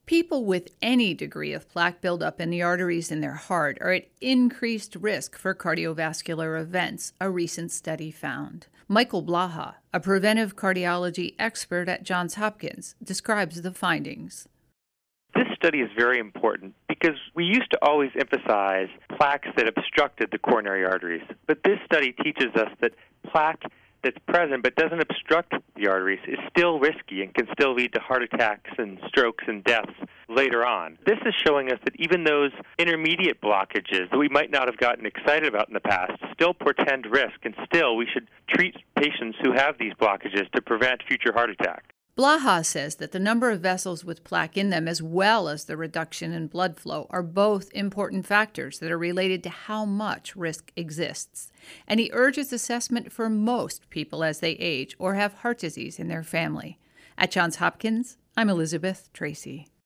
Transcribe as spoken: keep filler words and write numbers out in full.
People with any degree of plaque buildup in the arteries in their heart are at increased risk for cardiovascular events, a recent study found. Michael Blaha, a preventive cardiology expert at Johns Hopkins, describes the findings. This study is very important because we used to always emphasize plaques that obstructed the coronary arteries. But this study teaches us that plaque that's present but doesn't obstruct the arteries is still risky and can still lead to heart attacks and strokes and deaths later on. This is showing us that even those intermediate blockages that we might not have gotten excited about in the past still portend risk, and still we should treat patients who have these blockages to prevent future heart attacks. Blaha says that the number of vessels with plaque in them, as well as the reduction in blood flow, are both important factors that are related to how much risk exists. And he urges assessment for most people as they age or have heart disease in their family. At Johns Hopkins, I'm Elizabeth Tracy.